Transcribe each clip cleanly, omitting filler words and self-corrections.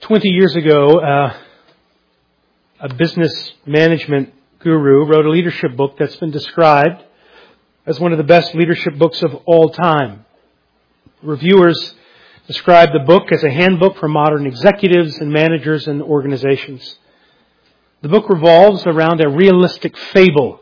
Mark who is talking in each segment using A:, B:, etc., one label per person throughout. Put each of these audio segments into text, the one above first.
A: 20 years ago, a business management guru wrote a leadership book that's been described as one of the best leadership books of all time. Reviewers describe the book as a handbook for modern executives and managers and organizations. The book revolves around a realistic fable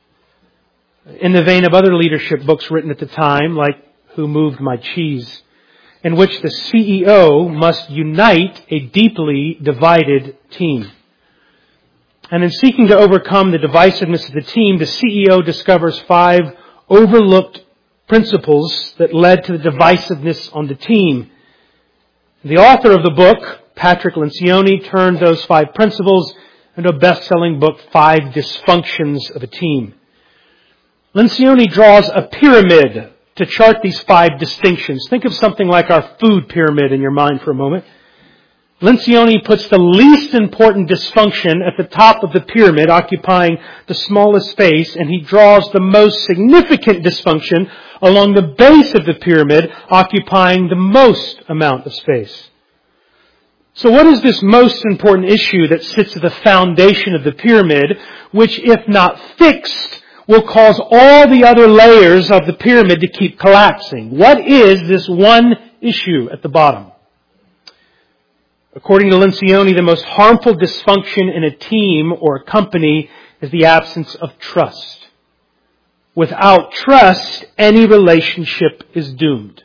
A: in the vein of other leadership books written at the time, like Who Moved My Cheese, in which the CEO must unite a deeply divided team. And in seeking to overcome the divisiveness of the team, the CEO discovers 5 overlooked principles that led to the divisiveness on the team. The author of the book, Patrick Lencioni, turned those 5 principles into a best-selling book, 5 Dysfunctions of a Team. Lencioni draws a pyramid to chart these 5 distinctions. Think of something like our food pyramid in your mind for a moment. Lencioni puts the least important dysfunction at the top of the pyramid, occupying the smallest space, and he draws the most significant dysfunction along the base of the pyramid, occupying the most amount of space. So what is this most important issue that sits at the foundation of the pyramid, which, if not fixed, will cause all the other layers of the pyramid to keep collapsing? What is this one issue at the bottom? According to Lencioni, the most harmful dysfunction in a team or a company is the absence of trust. Without trust, any relationship is doomed.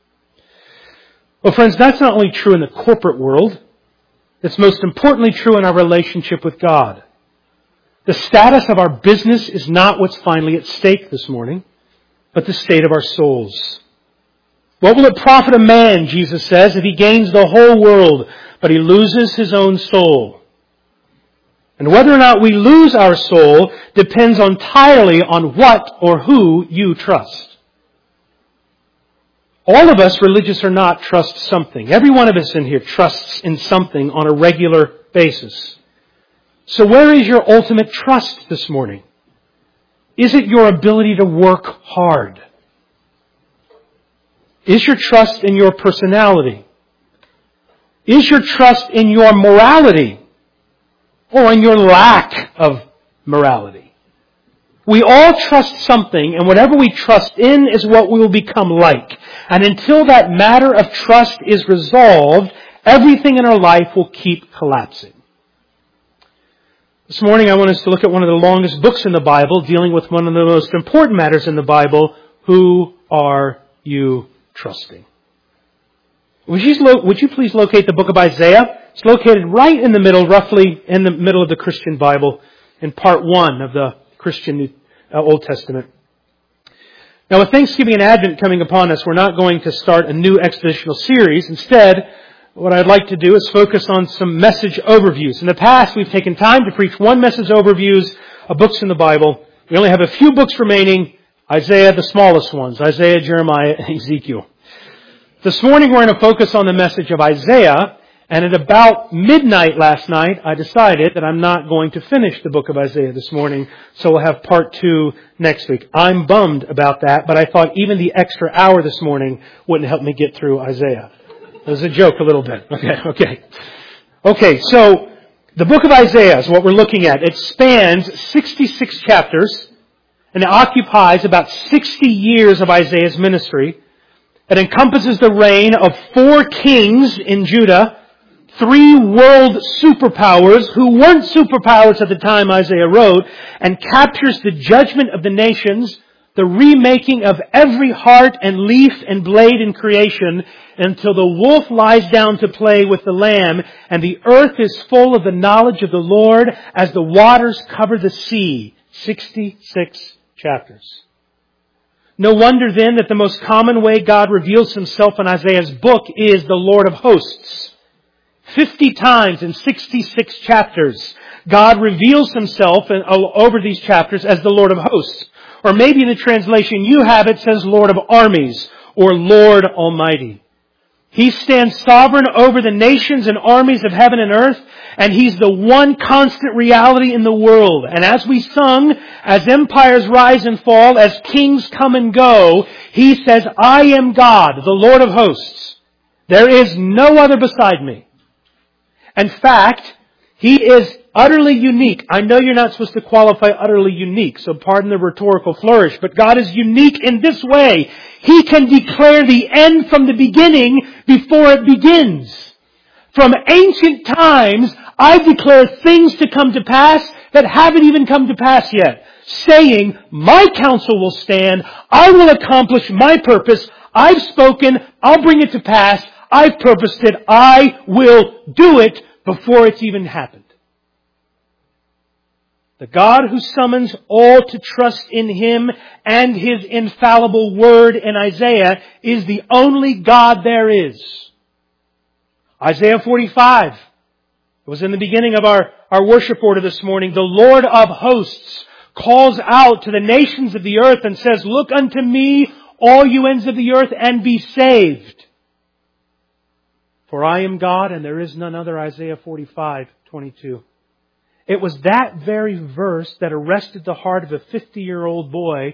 A: Well, friends, that's not only true in the corporate world. It's most importantly true in our relationship with God. The status of our business is not what's finally at stake this morning, but the state of our souls. What will it profit a man, Jesus says, if he gains the whole world, but he loses his own soul? And whether or not we lose our soul depends entirely on what or who you trust. All of us, religious or not, trust something. Every one of us in here trusts in something on a regular basis. So where is your ultimate trust this morning? Is it your ability to work hard? Is your trust in your personality? Is your trust in your morality? Or in your lack of morality? We all trust something, and whatever we trust in is what we will become like. And until that matter of trust is resolved, everything in our life will keep collapsing. This morning I want us to look at one of the longest books in the Bible, dealing with one of the most important matters in the Bible. Who are you trusting? Would you please locate the book of Isaiah? It's located right in the middle, roughly in the middle of the Christian Bible, in part 1 of the Christian Old Testament. Now, with Thanksgiving and Advent coming upon us, we're not going to start a new expositional series. Instead, what I'd like to do is focus on some message overviews. In the past, we've taken time to preach one message overviews of books in the Bible. We only have a few books remaining. Isaiah, the smallest ones, Isaiah, Jeremiah, and Ezekiel. This morning, we're going to focus on the message of Isaiah. And at about midnight last night, I decided that I'm not going to finish the book of Isaiah this morning, so we'll have part 2 next week. I'm bummed about that, but I thought even the extra hour this morning wouldn't help me get through Isaiah. It was a joke a little bit. Okay, so the book of Isaiah is what we're looking at. It spans 66 chapters, and it occupies about 60 years of Isaiah's ministry. It encompasses the reign of 4 kings in Judah, 3 world superpowers who weren't superpowers at the time Isaiah wrote, and captures the judgment of the nations, the remaking of every heart and leaf and blade in creation, until the wolf lies down to play with the lamb, and the earth is full of the knowledge of the Lord as the waters cover the sea. 66 chapters. No wonder then that the most common way God reveals Himself in Isaiah's book is the Lord of hosts. 50 times in 66 chapters, God reveals Himself over these chapters as the Lord of hosts. Or maybe in the translation you have, it says Lord of armies or Lord Almighty. He stands sovereign over the nations and armies of heaven and earth, and He's the one constant reality in the world. And as we sung, as empires rise and fall, as kings come and go, He says, I am God, the Lord of hosts. There is no other beside me. In fact, He is utterly unique. I know you're not supposed to qualify utterly unique, so pardon the rhetorical flourish, but God is unique in this way. He can declare the end from the beginning before it begins. From ancient times, I declare things to come to pass that haven't even come to pass yet, saying, my counsel will stand, I will accomplish my purpose, I've spoken, I'll bring it to pass, I've purposed it, I will do it before it's even happened. The God who summons all to trust in Him and His infallible word in Isaiah is the only God there is. Isaiah 45. It was in the beginning of our worship order this morning. The Lord of hosts calls out to the nations of the earth and says, look unto me, all you ends of the earth, and be saved. For I am God and there is none other. Isaiah 45:22. It was that very verse that arrested the heart of a 15-year-old boy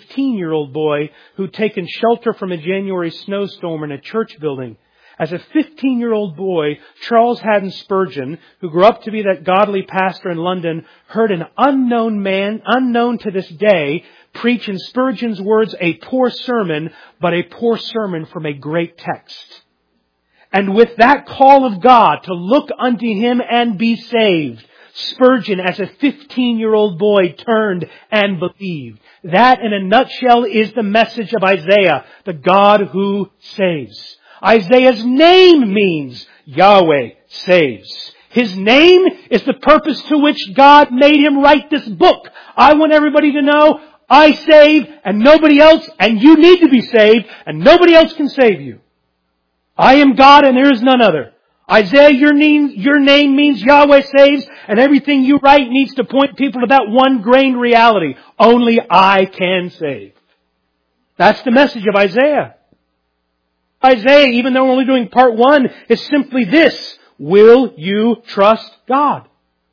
A: who'd taken shelter from a January snowstorm in a church building. As a 15-year-old boy, Charles Haddon Spurgeon, who grew up to be that godly pastor in London, heard an unknown man, unknown to this day, preach in Spurgeon's words a poor sermon, but a poor sermon from a great text. And with that call of God to look unto Him and be saved, Spurgeon, as a 15-year-old boy, turned and believed. That, in a nutshell, is the message of Isaiah, the God who saves. Isaiah's name means Yahweh saves. His name is the purpose to which God made him write this book. I want everybody to know, I save and nobody else, and you need to be saved, and nobody else can save you. I am God and there is none other. Isaiah, your name means Yahweh saves, and everything you write needs to point people to that one grain reality. Only I can save. That's the message of Isaiah. Isaiah, even though we're only doing part 1, is simply this. Will you trust God?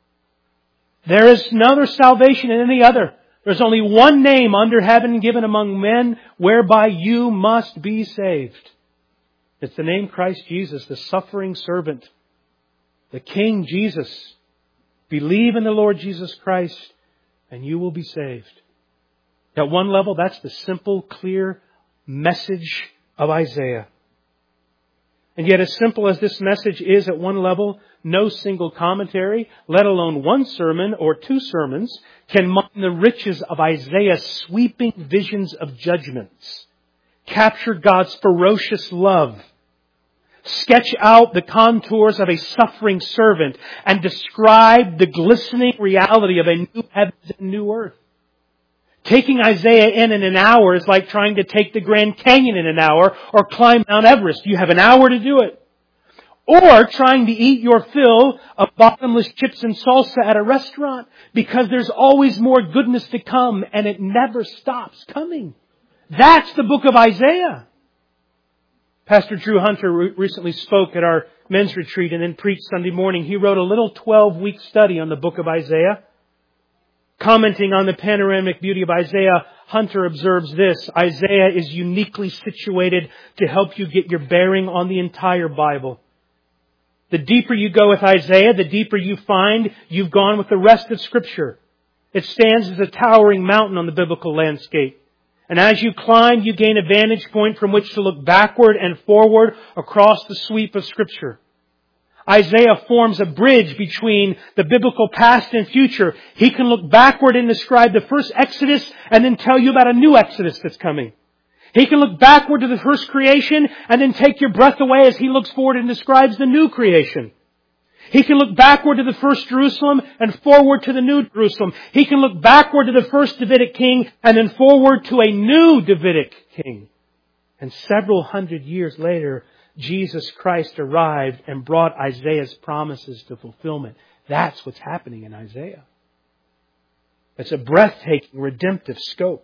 A: There is no other salvation in any other. There's only one name under heaven given among men whereby you must be saved. It's the name Christ Jesus, the suffering servant, the King Jesus. Believe in the Lord Jesus Christ and you will be saved. At one level, that's the simple, clear message of Isaiah. And yet, as simple as this message is at one level, no single commentary, let alone one sermon or 2 sermons, can mine the riches of Isaiah's sweeping visions of judgments, capture God's ferocious love, sketch out the contours of a suffering servant, and describe the glistening reality of a new heavens and new earth. Taking Isaiah in an hour is like trying to take the Grand Canyon in an hour or climb Mount Everest. You have an hour to do it. Or trying to eat your fill of bottomless chips and salsa at a restaurant, because there's always more goodness to come and it never stops coming. That's the book of Isaiah. Pastor Drew Hunter recently spoke at our men's retreat and then preached Sunday morning. He wrote a little 12-week study on the book of Isaiah. Commenting on the panoramic beauty of Isaiah, Hunter observes this: Isaiah is uniquely situated to help you get your bearing on the entire Bible. The deeper you go with Isaiah, the deeper you find you've gone with the rest of Scripture. It stands as a towering mountain on the biblical landscape. And as you climb, you gain a vantage point from which to look backward and forward across the sweep of Scripture. Isaiah forms a bridge between the biblical past and future. He can look backward and describe the first Exodus and then tell you about a new Exodus that's coming. He can look backward to the first creation and then take your breath away as he looks forward and describes the new creation. He can look backward to the first Jerusalem and forward to the new Jerusalem. He can look backward to the first Davidic king and then forward to a new Davidic king. And several hundred years later, Jesus Christ arrived and brought Isaiah's promises to fulfillment. That's what's happening in Isaiah. It's a breathtaking, redemptive scope.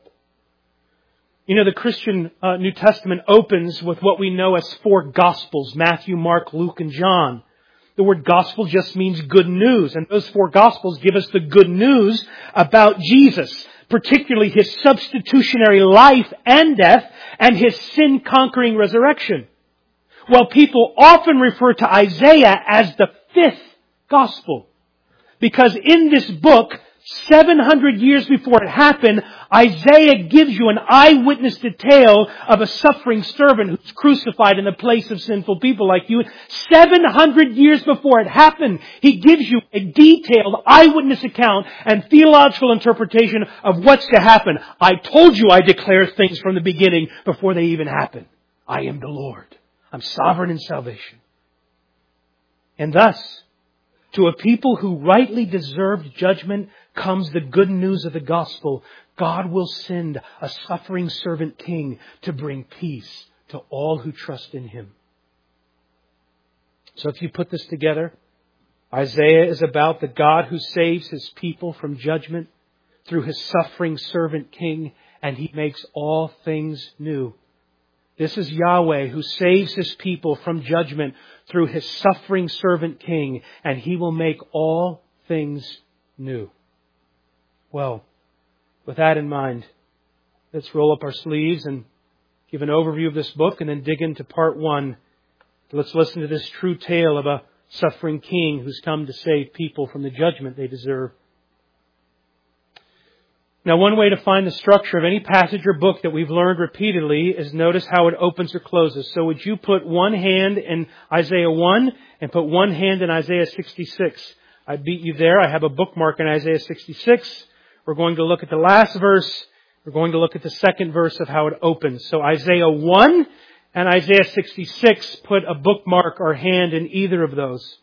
A: You know, the Christian New Testament opens with what we know as 4 Gospels: Matthew, Mark, Luke, and John. The word gospel just means good news. And those 4 Gospels give us the good news about Jesus, particularly His substitutionary life and death and His sin-conquering resurrection. Well, people often refer to Isaiah as the 5th gospel. Because in this book, 700 years before it happened, Isaiah gives you an eyewitness detail of a suffering servant who's crucified in the place of sinful people like you. 700 years before it happened, he gives you a detailed eyewitness account and theological interpretation of what's to happen. I told you I declare things from the beginning before they even happen. I am the Lord. I'm sovereign in salvation. And thus, to a people who rightly deserved judgment comes the good news of the gospel. God will send a suffering servant king to bring peace to all who trust in Him. So if you put this together, Isaiah is about the God who saves His people from judgment through His suffering servant king, and He makes all things new. This is Yahweh who saves His people from judgment through His suffering servant king, and He will make all things new. Well, with that in mind, let's roll up our sleeves and give an overview of this book and then dig into part 1. Let's listen to this true tale of a suffering king who's come to save people from the judgment they deserve. Now, one way to find the structure of any passage or book that we've learned repeatedly is notice how it opens or closes. So would you put one hand in Isaiah 1 and put one hand in Isaiah 66? I beat you there. I have a bookmark in Isaiah 66. We're going to look at the last verse. We're going to look at the second verse of how it opens. So Isaiah 1 and Isaiah 66, put a bookmark or hand in either of those.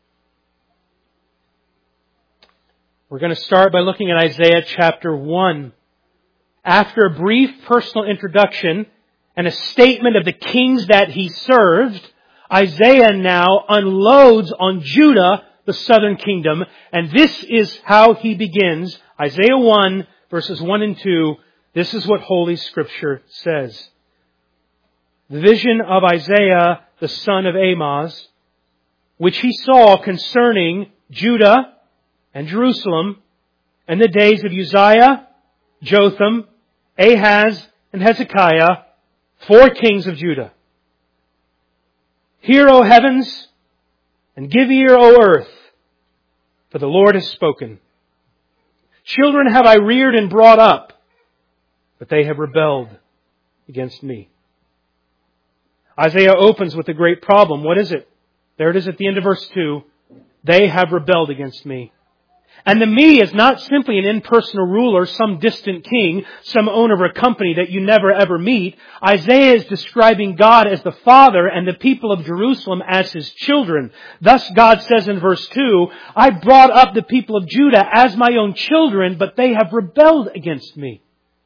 A: We're going to start by looking at Isaiah chapter 1. After a brief personal introduction and a statement of the kings that he served, Isaiah now unloads on Judah, the southern kingdom, and this is how he begins. Isaiah 1, verses 1 and 2, this is what Holy Scripture says. The vision of Isaiah, the son of Amoz, which he saw concerning Judah and Jerusalem in the days of Uzziah, Jotham, Ahaz, and Hezekiah, 4 kings of Judah. Hear, O heavens, and give ear, O earth, for the Lord has spoken. Children have I reared and brought up, but they have rebelled against me. Isaiah opens with a great problem. What is it? There it is at the end of verse 2. They have rebelled against me. And the me is not simply an impersonal ruler, some distant king, some owner of a company that you never ever meet. Isaiah is describing God as the Father and the people of Jerusalem as His children. Thus God says in verse 2, I brought up the people of Judah as my own children, but they have rebelled against me.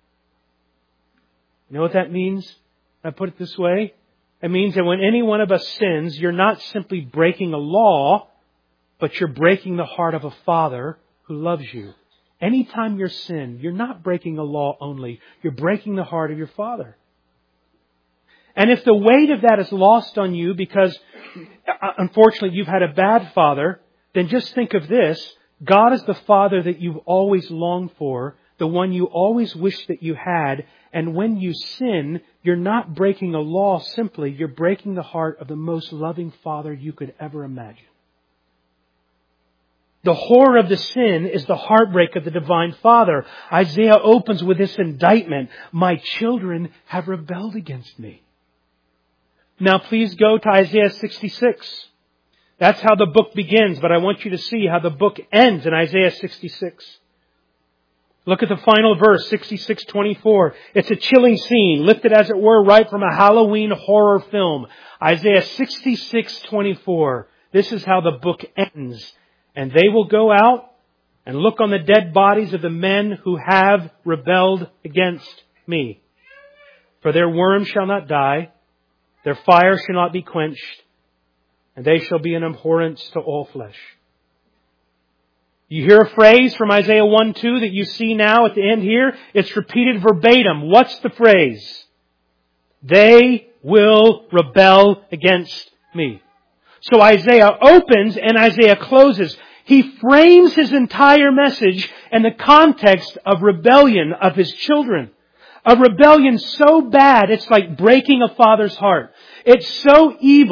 A: You know what that means? I put it this way. It means that when any one of us sins, you're not simply breaking a law, but you're breaking the heart of a Father who loves you. Anytime you sin, you're not breaking a law only. You're breaking the heart of your Father. And if the weight of that is lost on you because, unfortunately, you've had a bad father, then just think of this. God is the Father that you've always longed for, the one you always wished that you had. And when you sin, you're not breaking a law simply. You're breaking the heart of the most loving Father you could ever imagine. The horror of the sin is the heartbreak of the Divine Father. Isaiah opens with this indictment. My children have rebelled against me. Now please go to Isaiah 66. That's how the book begins, but I want you to see how the book ends in Isaiah 66. Look at the final verse, 66:24. It's a chilling scene, lifted as it were right from a Halloween horror film. Isaiah 66:24. This is how the book ends. And they will go out and look on the dead bodies of the men who have rebelled against me. For their worm shall not die, their fire shall not be quenched, and they shall be an abhorrence to all flesh. You hear a phrase from Isaiah 1:2 that you see now at the end here. It's repeated verbatim. What's the phrase? They will rebel against me. So Isaiah opens and Isaiah closes. He frames his entire message in the context of rebellion of his children. A rebellion so bad, it's like breaking a father's heart. It's so evil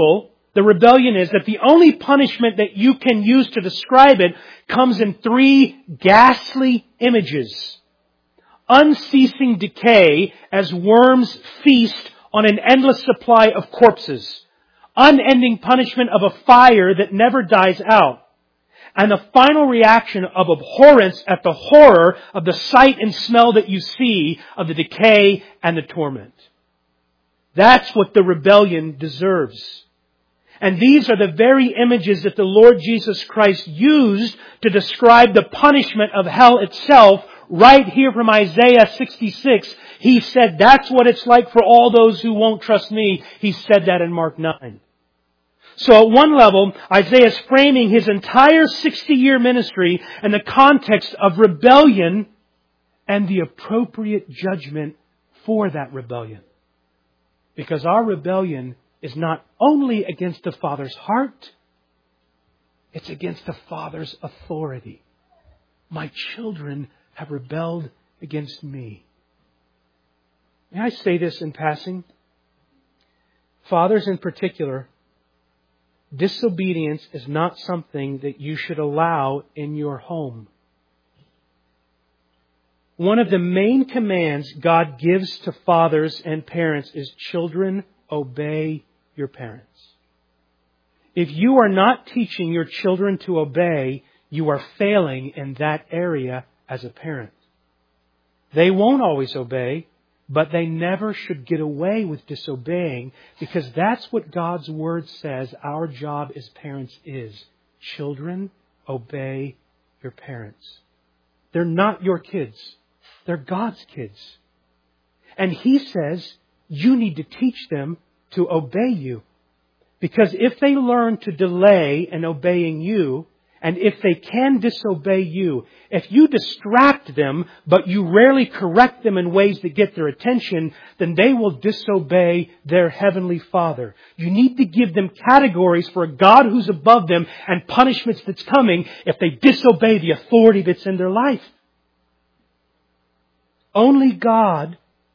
A: the rebellion is, that the only punishment that you can use to describe it comes in 3 ghastly images. Unceasing decay as worms feast on an endless supply of corpses. Unending punishment of a fire that never dies out. And the final reaction of abhorrence at the horror of the sight and smell that you see of the decay and the torment. That's what the rebellion deserves. And these are the very images that the Lord Jesus Christ used to describe the punishment of hell itself. Right here from Isaiah 66, He said, that's what it's like for all those who won't trust me. He said that in Mark 9. So at one level, Isaiah is framing his entire 60-year ministry in the context of rebellion and the appropriate judgment for that rebellion. Because our rebellion is not only against the Father's heart, it's against the Father's authority. My children have rebelled against me. May I say this in passing? Fathers in particular, disobedience is not something that you should allow in your home. One of the main commands God gives to fathers and parents is, children, obey your parents. If you are not teaching your children to obey, you are failing in that area as a parent. They won't always obey, but they never should get away with disobeying, because that's what God's Word says our job as parents is. Children, obey your parents. They're not your kids. They're God's kids. And He says you need to teach them to obey you. Because if they learn to delay in obeying you, and if they can disobey you, if you distract them, but you rarely correct them in ways that get their attention, then they will disobey their Heavenly Father. You need to give them categories for a God who's above them and punishments that's coming if they disobey the authority that's in their life. Only God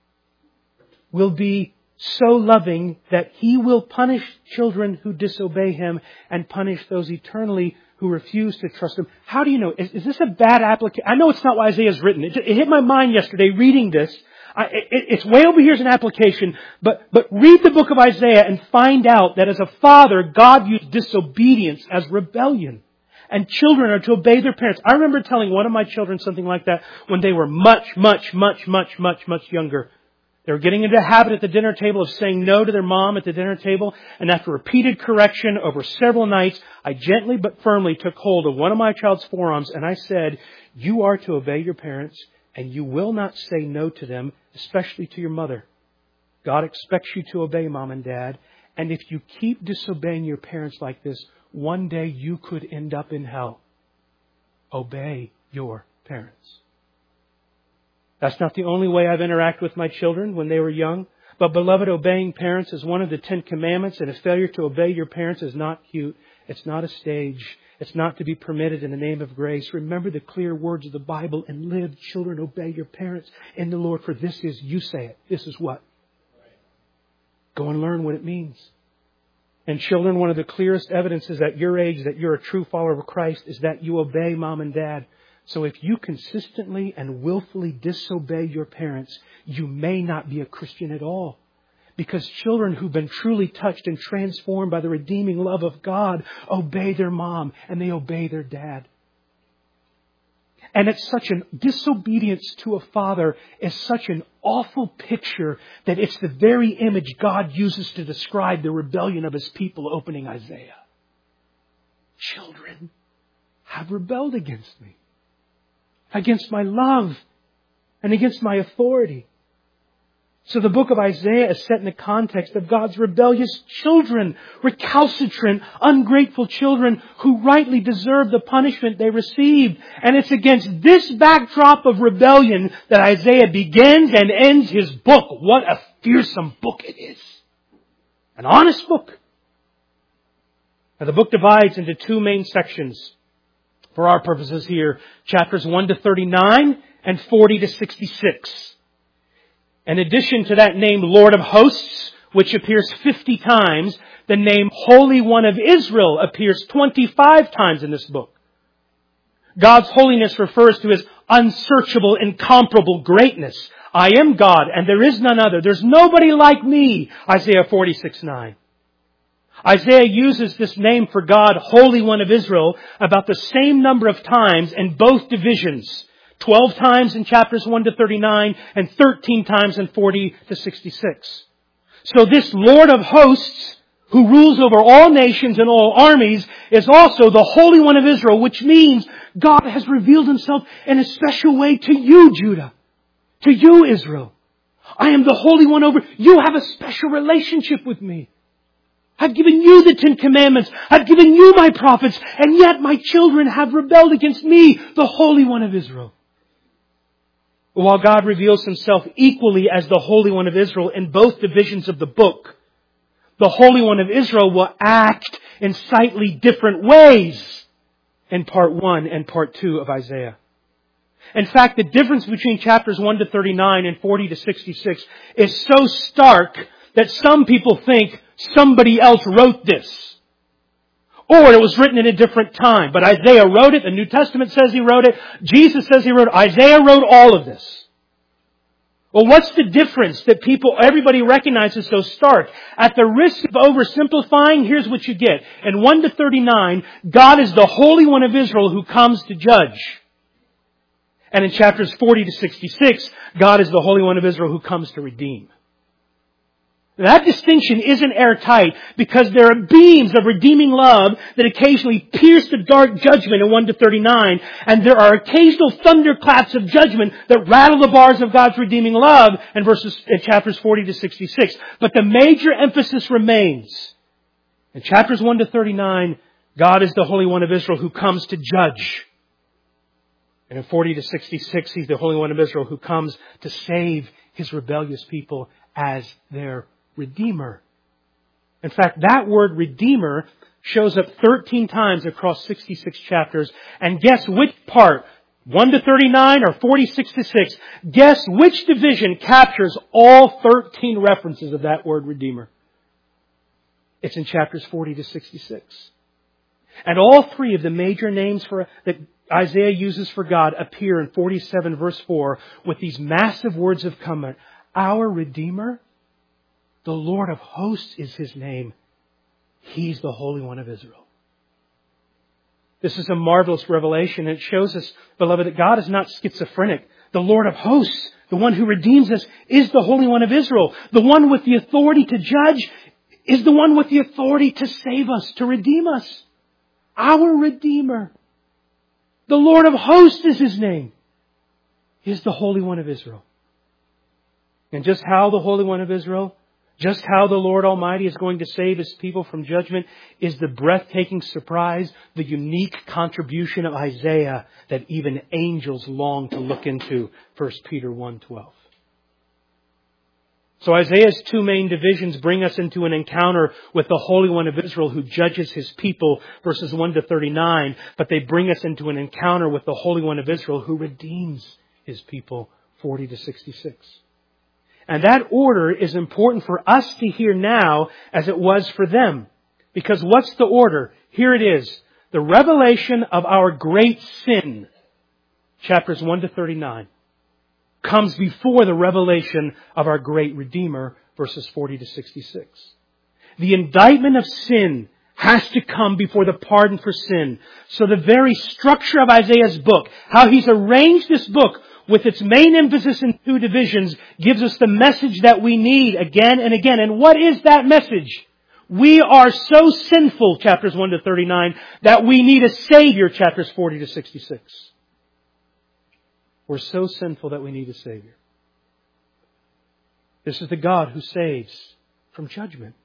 A: will be so loving that He will punish children who disobey Him and punish those eternally who refuse to trust Him. How do you know? Is this a bad application? I know it's not what Isaiah's written. It hit my mind yesterday reading this. It's way over here as an application, but read the book of Isaiah and find out that as a father, God used disobedience as rebellion. And children are to obey their parents. I remember telling one of my children something like that when they were much younger. They were getting into a habit at the dinner table of saying no to their mom at the dinner table. And after repeated correction over several nights, I gently but firmly took hold of one of my child's forearms and I said, you are to obey your parents and you will not say no to them, especially to your mother. God expects you to obey mom and dad. And if you keep disobeying your parents like this, one day you could end up in hell. Obey your parents. That's not the only way I've interacted with my children when they were young. But beloved, obeying parents is one of the 10 commandments, and a failure to obey your parents is not cute. It's not a stage. It's not to be permitted in the name of grace. Remember the clear words of the Bible and live. Children, obey your parents in the Lord, for this is, you say it, this is what? Go and learn what it means. And children, one of the clearest evidences at your age that you're a true follower of Christ is that you obey mom and dad. So if you consistently and willfully disobey your parents, you may not be a Christian at all. Because children who've been truly touched and transformed by the redeeming love of God obey their mom and they obey their dad. And it's such an disobedience to a father is such an awful picture that it's the very image God uses to describe the rebellion of His people, opening Isaiah. Children have rebelled against me, against my love, and against my authority. So the book of Isaiah is set in the context of God's rebellious children, recalcitrant, ungrateful children who rightly deserve the punishment they received. And it's against this backdrop of rebellion that Isaiah begins and ends his book. What a fearsome book it is. An honest book. Now the book divides into 2 main sections for our purposes here. Chapters 1 to 39 and 40 to 66. In addition to that name Lord of Hosts, which appears 50 times, The name Holy One of Israel appears 25 times in this book. God's holiness refers to His unsearchable, incomparable greatness. I am God and there is none other. There's nobody like me. Isaiah 46:9. Isaiah uses this name for God, Holy One of Israel, about the same number of times in both divisions. 12 times in chapters 1 to 39 and 13 times in 40 to 66. So this Lord of hosts, who rules over all nations and all armies, is also the Holy One of Israel, which means God has revealed Himself in a special way to you, Judah. To you, Israel. I am the Holy One over. You have a special relationship with me. I've given you the 10 Commandments. I've given you my prophets. And yet my children have rebelled against me, the Holy One of Israel. While God reveals Himself equally as the Holy One of Israel in both divisions of the book, the Holy One of Israel will act in slightly different ways in part 1 and part 2 of Isaiah. In fact, the difference between chapters 1 to 39 and 40 to 66 is so stark that some people think somebody else wrote this. Or it was written in a different time. But Isaiah wrote it. The New Testament says he wrote it. Jesus says he wrote it. Isaiah wrote all of this. Well, what's the difference that everybody recognizes so stark? At the risk of oversimplifying, here's what you get. In 1 to 39, God is the Holy One of Israel who comes to judge. And in chapters 40 to 66, God is the Holy One of Israel who comes to redeem. That distinction isn't airtight because there are beams of redeeming love that occasionally pierce the dark judgment in 1 to 39, and there are occasional thunderclaps of judgment that rattle the bars of God's redeeming love in chapters 40 to 66. But the major emphasis remains. In chapters 1 to 39, God is the Holy One of Israel who comes to judge. And in 40 to 66, He's the Holy One of Israel who comes to save His rebellious people as their Redeemer. In fact, that word Redeemer shows up 13 times across 66 chapters. And guess which part, 1 to 39 or 46 to 6, guess which division captures all 13 references of that word Redeemer? It's in chapters 40 to 66. And all three of the major names that Isaiah uses for God appear in 47 verse 4 with these massive words of comment. Our Redeemer, the Lord of hosts is His name. He's the Holy One of Israel. This is a marvelous revelation. It shows us, beloved, that God is not schizophrenic. The Lord of hosts, the one who redeems us, is the Holy One of Israel. The one with the authority to judge is the one with the authority to save us, to redeem us. Our Redeemer. The Lord of hosts is His name. He is the Holy One of Israel. And just how the Holy One of Israel, just how the Lord Almighty is going to save His people from judgment is the breathtaking surprise, the unique contribution of Isaiah that even angels long to look into. 1 Peter 1:12. So Isaiah's two main divisions bring us into an encounter with the Holy One of Israel who judges His people, verses 1 to 39. But they bring us into an encounter with the Holy One of Israel who redeems His people, 40 to 66. And that order is important for us to hear now as it was for them. Because what's the order? Here it is. The revelation of our great sin, chapters 1 to 39, comes before the revelation of our great Redeemer, verses 40 to 66. The indictment of sin has to come before the pardon for sin. So the very structure of Isaiah's book, how he's arranged this book with its main emphasis in two divisions, gives us the message that we need again and again. And what is that message? We are so sinful, chapters 1 to 39, that we need a Savior, chapters 40 to 66. We're so sinful that we need a Savior. This is the God who saves from judgment.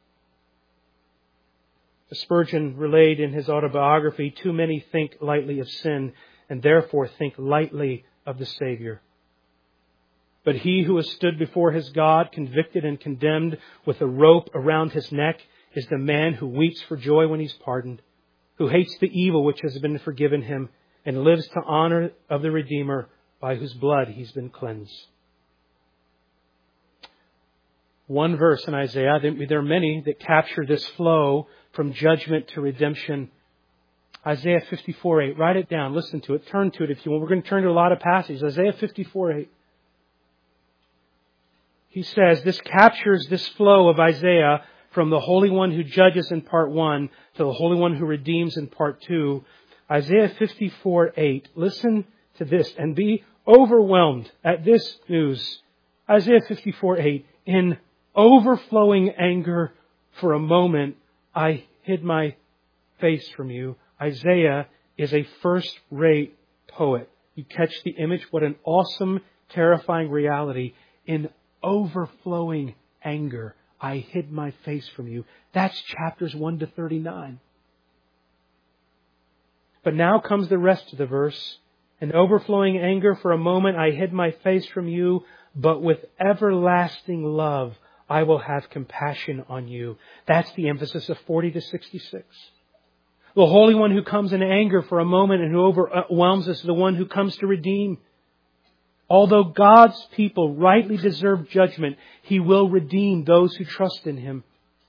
A: Spurgeon relayed in his autobiography, too many think lightly of sin and therefore think lightly of the Savior. But he who has stood before his God, convicted and condemned with a rope around his neck, is the man who weeps for joy when he's pardoned, who hates the evil which has been forgiven him, and lives to honor of the Redeemer by whose blood he's been cleansed. one verse in Isaiah. There are many that capture this flow from judgment to redemption. Isaiah 54:8. Write it down. Listen to it. Turn to it if you want. We're going to turn to a lot of passages. Isaiah 54:8. He says, this captures this flow of Isaiah from the Holy One who judges in part 1 to the Holy One who redeems in part 2. Isaiah 54:8. Listen to this and be overwhelmed at this news. Isaiah 54:8. In overflowing anger for a moment, I hid my face from you. Isaiah is a first-rate poet. You catch the image? What an awesome, terrifying reality. In overflowing anger, I hid my face from you. That's chapters 1 to 39. But now comes the rest of the verse. In overflowing anger for a moment, I hid my face from you, but with everlasting love, I will have compassion on you. That's the emphasis of 40 to 66. The Holy One who comes in anger for a moment and who overwhelms us is the one who comes to redeem. Although God's people rightly deserve judgment, He will redeem those who trust in Him.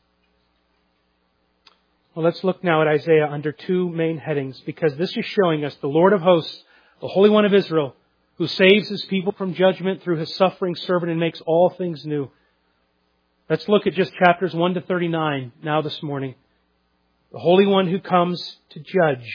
A: Well, let's look now at Isaiah under two main headings, because this is showing us the Lord of hosts, the Holy One of Israel, who saves His people from judgment through His suffering servant and makes all things new. Let's look at just chapters 1 to 39 now this morning. The Holy One who comes to judge.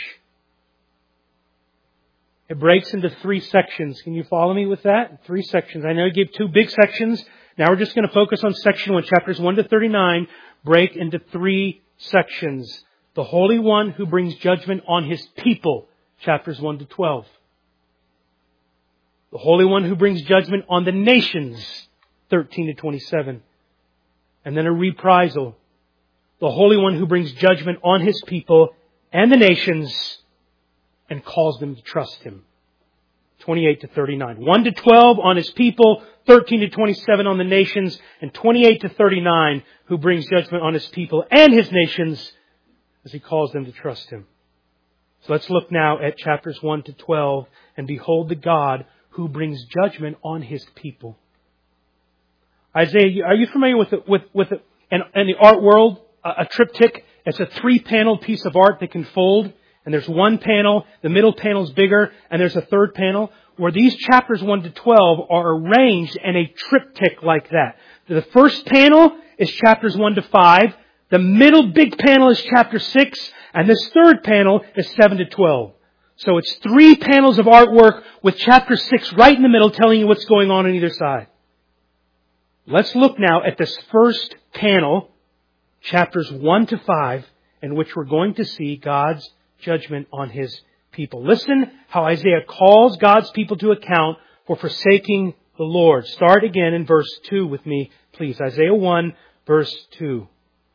A: It breaks into 3 sections. Can you follow me with that? 3 sections. I know I gave 2 big sections. Now we're just going to focus on section 1. Chapters 1 to 39 break into 3 sections. The Holy One who brings judgment on His people. Chapters 1 to 12. The Holy One who brings judgment on the nations. 13 to 27. And then a reprisal. The Holy One who brings judgment on His people and the nations and calls them to trust Him. 28 to 39. 1 to 12 on His people, 13 to 27 on the nations, and 28 to 39 who brings judgment on His people and His nations as He calls them to trust Him. So let's look now at chapters 1 to 12 and behold the God who brings judgment on His people. Isaiah, are you familiar with in the art world, a triptych? It's a 3-panel piece of art that can fold. And there's one panel, the middle panel is bigger, and there's a third panel, where these chapters 1 to 12 are arranged in a triptych like that. The first panel is chapters 1 to 5, the middle big panel is chapter 6, and this third panel is 7 to 12. So it's 3 panels of artwork with chapter 6 right in the middle telling you what's going on either side. Let's look now at this first panel, chapters 1 to 5, in which we're going to see God's judgment on His people. Listen how Isaiah calls God's people to account for forsaking the Lord. Start again in verse 2 with me, please. Isaiah 1, verse 2.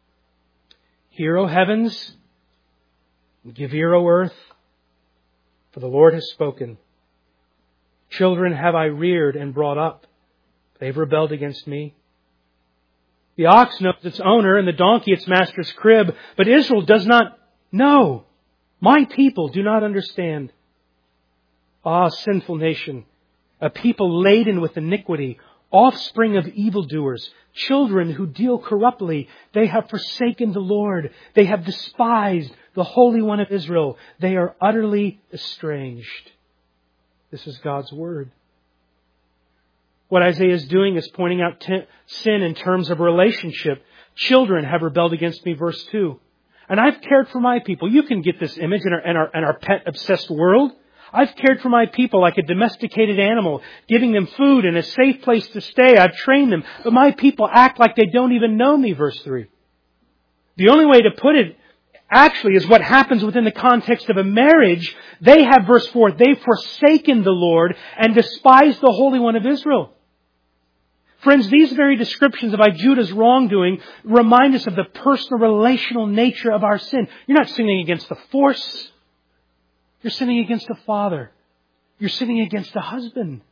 A: Hear, O heavens, and give ear, O earth, for the Lord has spoken. Children have I reared and brought up. They've rebelled against me. The ox knows its owner and the donkey its master's crib, but Israel does not know. My people do not understand. Ah, sinful nation, a people laden with iniquity, offspring of evildoers, children who deal corruptly. They have forsaken the Lord. They have despised the Holy One of Israel. They are utterly estranged. This is God's Word. What Isaiah is doing is pointing out sin in terms of relationship. Children have rebelled against me, verse 2. And I've cared for my people. You can get this image in our pet-obsessed world. I've cared for my people like a domesticated animal, giving them food and a safe place to stay. I've trained them. But my people act like they don't even know me, verse 3. The only way to put it actually is what happens within the context of a marriage. They have, verse 4, they've forsaken the Lord and despised the Holy One of Israel. Friends, these very descriptions of Judah's wrongdoing remind us of the personal relational nature of our sin. You're not sinning against the force. You're sinning against a father. You're sinning against a husband.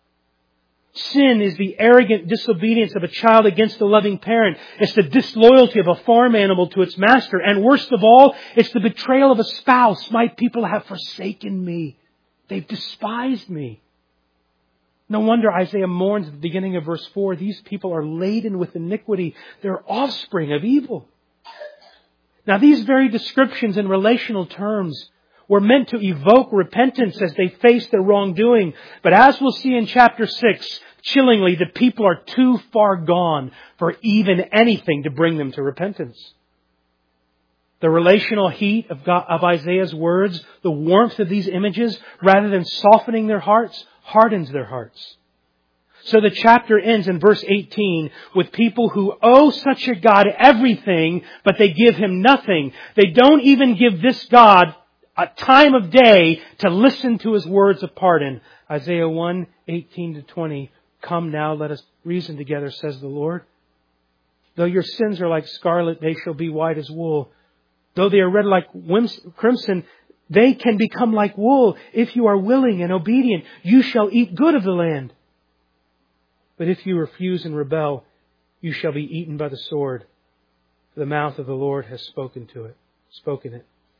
A: Sin is the arrogant disobedience of a child against a loving parent. It's the disloyalty of a farm animal to its master. And worst of all, it's the betrayal of a spouse. My people have forsaken me. They've despised me. No wonder Isaiah mourns at the beginning of verse 4, these people are laden with iniquity. They're offspring of evil. Now these very descriptions in relational terms were meant to evoke repentance as they face their wrongdoing. But as we'll see in chapter 6, chillingly, the people are too far gone for even anything to bring them to repentance. The relational heat of Isaiah's words, the warmth of these images, rather than softening their hearts, hardens their hearts. So the chapter ends in verse 18 with people who owe such a God everything, but they give Him nothing. They don't even give this God a time of day to listen to His words of pardon. Isaiah 1, 18-20. Come now, let us reason together, says the Lord. Though your sins are like scarlet, they shall be white as wool. Though they are red like crimson, they can become like wool. If you are willing and obedient, you shall eat good of the land. But if you refuse and rebel, you shall be eaten by the sword. For the mouth of the Lord has spoken it.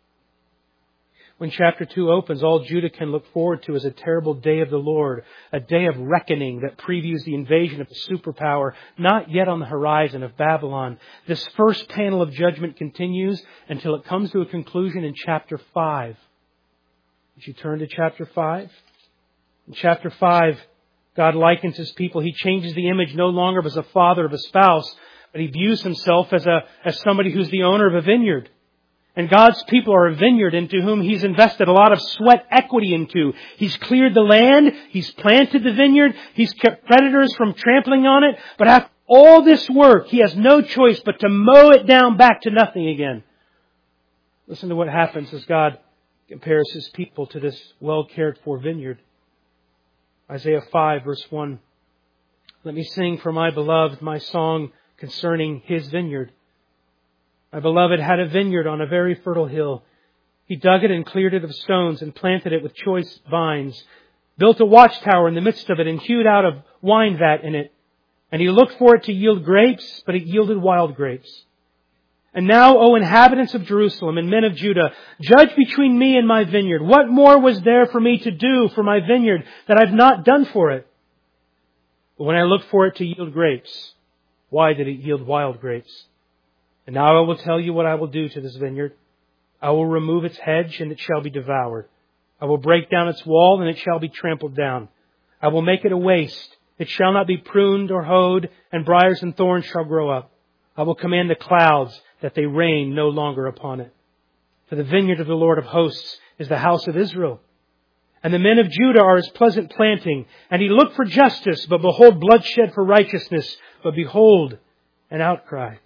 A: When chapter 2 opens, all Judah can look forward to is a terrible day of the Lord, a day of reckoning that previews the invasion of a superpower not yet on the horizon of Babylon. This first panel of judgment continues until it comes to a conclusion in chapter 5. Would you turn to chapter 5? In chapter 5, God likens His people. He changes the image no longer as a father of a spouse, but He views Himself as somebody who's the owner of a vineyard. And God's people are a vineyard into whom He's invested a lot of sweat equity into. He's cleared the land. He's planted the vineyard. He's kept predators from trampling on it. But after all this work, He has no choice but to mow it down back to nothing again. Listen to what happens as God compares His people to this well cared for vineyard. Isaiah 5 verse 1. Let me sing for my beloved my song concerning His vineyard. My beloved had a vineyard on a very fertile hill. He dug it and cleared it of stones and planted it with choice vines, built a watchtower in the midst of it and hewed out a wine vat in it. And he looked for it to yield grapes, but it yielded wild grapes. And now, O inhabitants of Jerusalem and men of Judah, judge between me and my vineyard. What more was there for me to do for my vineyard that I've not done for it? But when I looked for it to yield grapes, why did it yield wild grapes? And now I will tell you what I will do to this vineyard. I will remove its hedge, and it shall be devoured. I will break down its wall, and it shall be trampled down. I will make it a waste. It shall not be pruned or hoed, and briars and thorns shall grow up. I will command the clouds that they rain no longer upon it. For the vineyard of the Lord of hosts is the house of Israel. And the men of Judah are His pleasant planting. And He looked for justice, but behold bloodshed for righteousness. But behold, an outcry.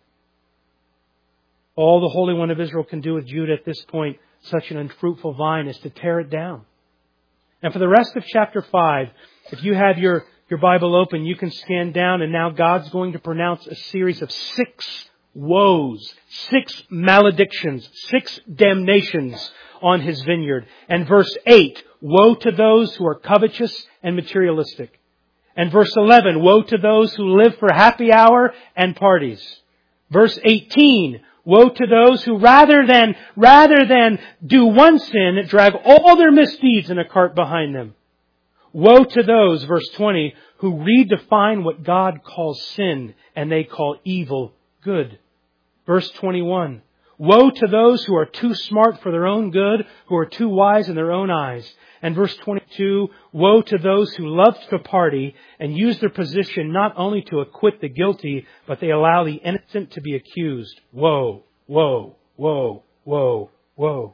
A: All the Holy One of Israel can do with Judah at this point, such an unfruitful vine, is to tear it down. And for the rest of chapter 5, if you have your Bible open, you can scan down, and now God's going to pronounce a series of 6 woes, 6 maledictions, 6 damnations on His vineyard. And verse 8, woe to those who are covetous and materialistic. And verse 11, woe to those who live for happy hour and parties. Verse 18, woe to those who rather than do one sin, drag all their misdeeds in a cart behind them. Woe to those, verse 20, who redefine what God calls sin and they call evil good. Verse 21, woe to those who are too smart for their own good, who are too wise in their own eyes. And verse 22, woe to those who love to party and use their position not only to acquit the guilty, but they allow the innocent to be accused. Woe, woe, woe, woe, woe.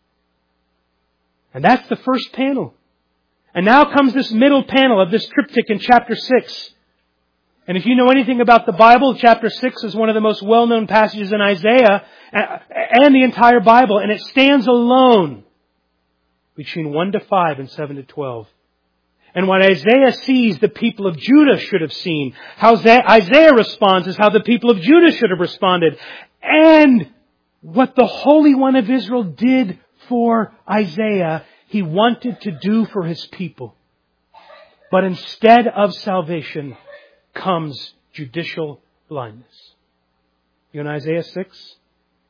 A: And that's the first panel. And now comes this middle panel of this triptych in chapter 6. And if you know anything about the Bible, chapter 6 is one of the most well-known passages in Isaiah and the entire Bible. And it stands alone between 1-5 and 7-12. And what Isaiah sees, the people of Judah should have seen. How Isaiah responds is how the people of Judah should have responded. And what the Holy One of Israel did for Isaiah, He wanted to do for His people. But instead of salvation comes judicial blindness. You in Isaiah 6?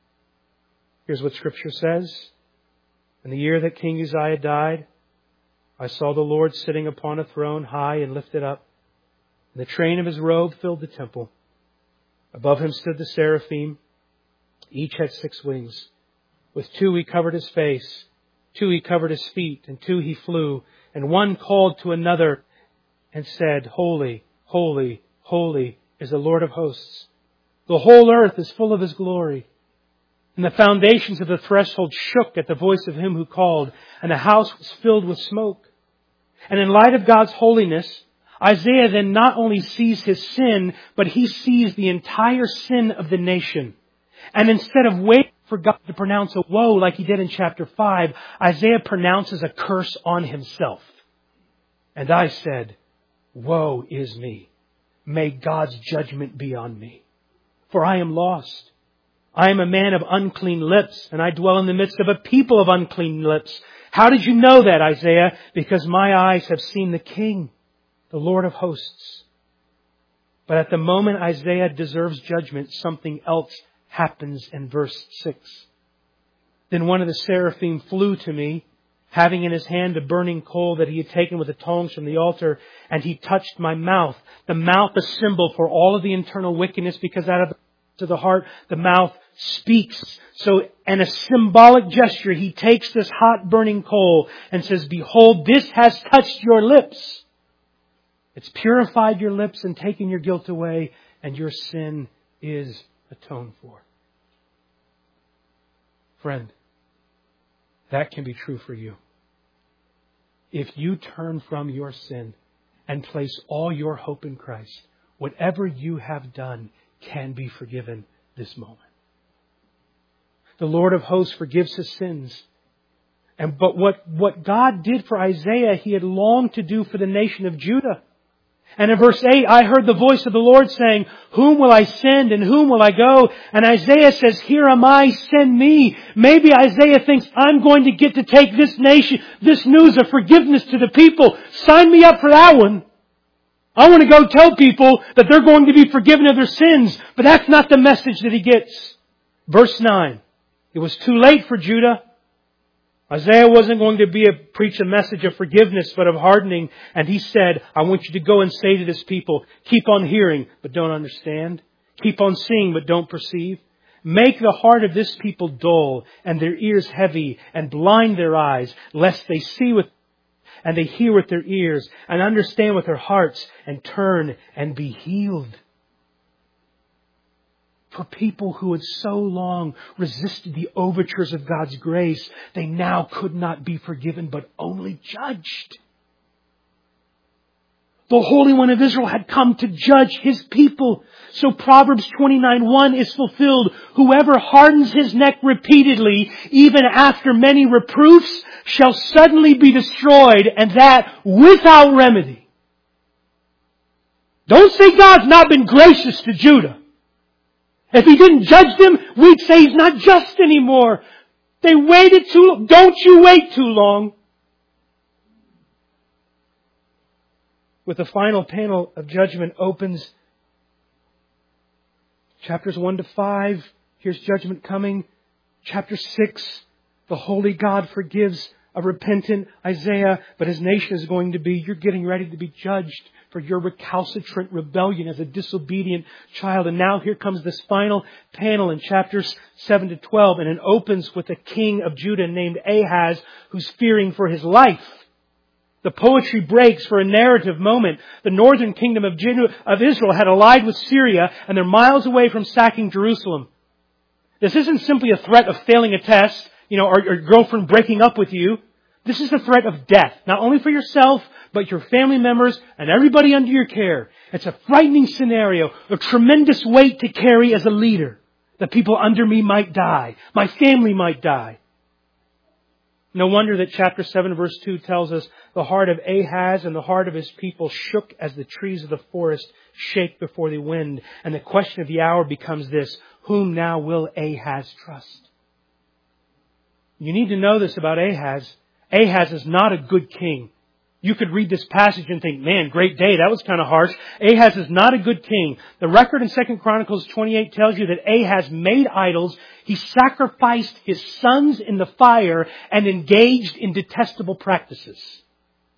A: Here's what Scripture says. In the year that King Uzziah died, I saw the Lord sitting upon a throne high and lifted up. And the train of His robe filled the temple. Above Him stood the seraphim. Each had 6 wings. With 2 He covered His face, 2 He covered His feet, and 2 He flew. And one called to another and said, Holy, holy, holy is the Lord of hosts. The whole earth is full of His glory. And the foundations of the threshold shook at the voice of Him who called, and the house was filled with smoke. And in light of God's holiness, Isaiah then not only sees his sin, but he sees the entire sin of the nation. And instead of waiting for God to pronounce a woe like He did in chapter 5, Isaiah pronounces a curse on himself. And I said, Woe is me. May God's judgment be on me. For I am lost. I am a man of unclean lips, and I dwell in the midst of a people of unclean lips. How did you know that, Isaiah? Because my eyes have seen the King, the Lord of hosts. But at the moment Isaiah deserves judgment, something else happens in verse 6. Then one of the seraphim flew to me, having in his hand a burning coal that he had taken with the tongs from the altar, and he touched my mouth. The mouth, a symbol for all of the internal wickedness, because out of the heart, the mouth speaks. So, in a symbolic gesture, he takes this hot burning coal and says, Behold, this has touched your lips. It's purified your lips and taken your guilt away, and your sin is atoned for. Friend, that can be true for you. If you turn from your sin and place all your hope in Christ, whatever you have done can be forgiven this moment. The Lord of hosts forgives his sins. But what God did for Isaiah, He had longed to do for the nation of Judah. And in verse 8, I heard the voice of the Lord saying, Whom will I send and whom will I go? And Isaiah says, Here am I, send me. Maybe Isaiah thinks, I'm going to get to take this nation, this news of forgiveness to the people. Sign me up for that one. I want to go tell people that they're going to be forgiven of their sins. But that's not the message that he gets. Verse 9. It was too late for Judah. Isaiah wasn't going to preach a message of forgiveness, but of hardening. And he said, I want you to go and say to this people, keep on hearing, but don't understand. Keep on seeing, but don't perceive. Make the heart of this people dull and their ears heavy, and blind their eyes, lest they see with and they hear with their ears and understand with their hearts and turn and be healed. For people who had so long resisted the overtures of God's grace, they now could not be forgiven, but only judged. The Holy One of Israel had come to judge His people. So Proverbs 29:1 is fulfilled. Whoever hardens his neck repeatedly, even after many reproofs, shall suddenly be destroyed, and that without remedy. Don't say God's not been gracious to Judah. If He didn't judge them, we'd say He's not just anymore. They waited too long. Don't you wait too long. With the final panel of judgment opens chapters 1 to 5. Here's judgment coming. Chapter 6, the holy God forgives a repentant Isaiah, but his nation is going to be, you're getting ready to be judged for your recalcitrant rebellion as a disobedient child. And now here comes this final panel in chapters 7 to 12, and it opens with a king of Judah named Ahaz who's fearing for his life. The poetry breaks for a narrative moment. The northern kingdom of Israel had allied with Syria, and they're miles away from sacking Jerusalem. This isn't simply a threat of failing a test, or your girlfriend breaking up with you. This is the threat of death, not only for yourself, but your family members and everybody under your care. It's a frightening scenario, a tremendous weight to carry as a leader. The people under me might die. My family might die. No wonder that chapter 7 verse 2 tells us the heart of Ahaz and the heart of his people shook as the trees of the forest shake before the wind. And the question of the hour becomes this: whom now will Ahaz trust? You need to know this about Ahaz. Ahaz is not a good king. You could read this passage and think, man, great day, that was kind of harsh. Ahaz is not a good king. The record in 2 Chronicles 28 tells you that Ahaz made idols. He sacrificed his sons in the fire and engaged in detestable practices.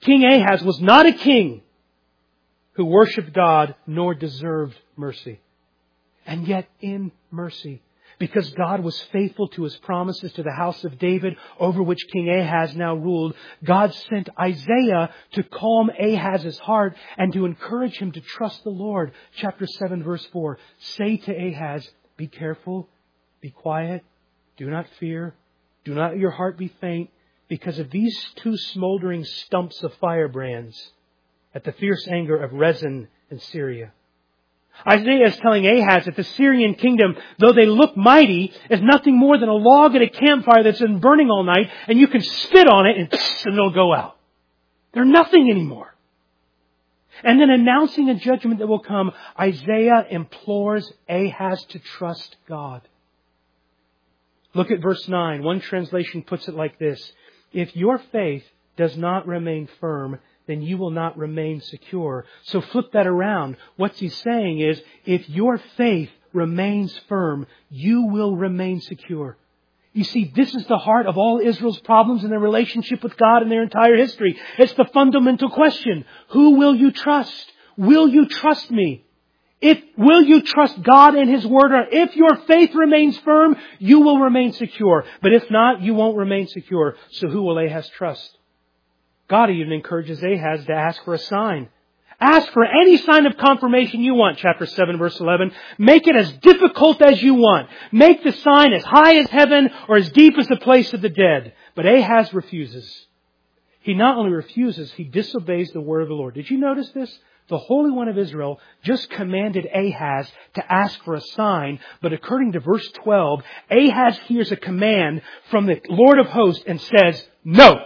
A: King Ahaz was not a king who worshipped God nor deserved mercy. And yet in mercy, because God was faithful to His promises to the house of David, over which King Ahaz now ruled, God sent Isaiah to calm Ahaz's heart and to encourage him to trust the Lord. Chapter 7, verse 4. Say to Ahaz, be careful, be quiet, do not fear, do not let your heart be faint, because of these two smoldering stumps of firebrands at the fierce anger of Rezin and Syria. Isaiah is telling Ahaz that the Syrian kingdom, though they look mighty, is nothing more than a log at a campfire that's been burning all night, and you can spit on it and it'll go out. They're nothing anymore. And then announcing a judgment that will come, Isaiah implores Ahaz to trust God. Look at verse 9. One translation puts it like this. If your faith does not remain firm, then you will not remain secure. So flip that around. What he's saying is, if your faith remains firm, you will remain secure. You see, this is the heart of all Israel's problems in their relationship with God in their entire history. It's the fundamental question. Who will you trust? Will you trust me? Will you trust God and His Word? Or if your faith remains firm, you will remain secure. But if not, you won't remain secure. So who will Ahaz trust? God even encourages Ahaz to ask for a sign. Ask for any sign of confirmation you want, chapter 7, verse 11. Make it as difficult as you want. Make the sign as high as heaven or as deep as the place of the dead. But Ahaz refuses. He not only refuses, he disobeys the word of the Lord. Did you notice this? The Holy One of Israel just commanded Ahaz to ask for a sign, but according to verse 12, Ahaz hears a command from the Lord of hosts and says, no.